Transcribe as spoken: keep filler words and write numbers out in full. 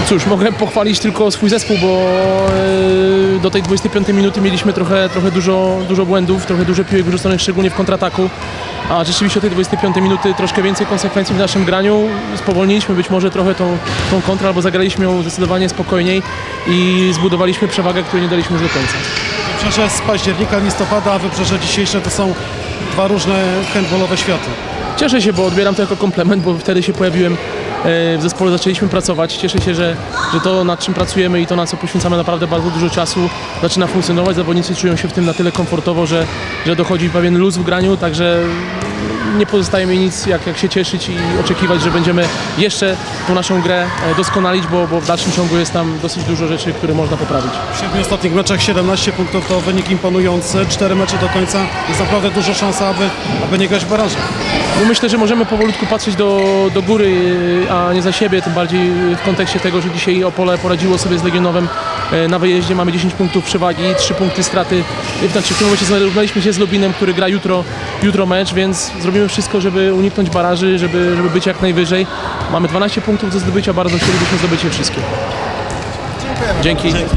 Cóż, mogę pochwalić tylko swój zespół, bo e, do tej dwudziestej piątej minuty mieliśmy trochę, trochę dużo, dużo błędów, trochę dużo piłek wyrzuconych, szczególnie w kontrataku. A rzeczywiście od tej dwudziestej piątej minuty troszkę więcej konsekwencji w naszym graniu. Spowolniliśmy być może trochę tą, tą kontrę, albo zagraliśmy ją zdecydowanie spokojniej i zbudowaliśmy przewagę, której nie daliśmy już do końca. Wybrzeże z października, listopada, a wybrzeże dzisiejsze to są dwa różne handballowe światy. Cieszę się, bo odbieram to jako komplement, bo wtedy się pojawiłem w zespole, zaczęliśmy pracować. Cieszę się, że, że to, nad czym pracujemy i to, na co poświęcamy naprawdę bardzo dużo czasu, zaczyna funkcjonować. Zawodnicy czują się w tym na tyle komfortowo, że, że dochodzi pewien luz w graniu, także nie pozostaje mi nic jak, jak się cieszyć i oczekiwać, że będziemy jeszcze tą naszą grę doskonalić, bo, bo w dalszym ciągu jest tam dosyć dużo rzeczy, które można poprawić. W siedmiu ostatnich meczach siedemnaście punktów to wynik imponujący, cztery mecze do końca, jest naprawdę duża szansa, aby, aby nie grać w barażach. No myślę, że możemy powolutku patrzeć do, do góry, a nie za siebie, tym bardziej w kontekście tego, że dzisiaj Opole poradziło sobie z Legionowem na wyjeździe. Mamy dziesięć punktów przewagi, trzy punkty straty. Znaczy, w tym momencie zrównaliśmy się z Lubinem, który gra jutro, jutro mecz, więc zrobimy wszystko, żeby uniknąć baraży, żeby, żeby być jak najwyżej. Mamy dwanaście punktów do zdobycia, bardzo chcielibyśmy zdobyć je wszystkie. Dzięki. Dzięki.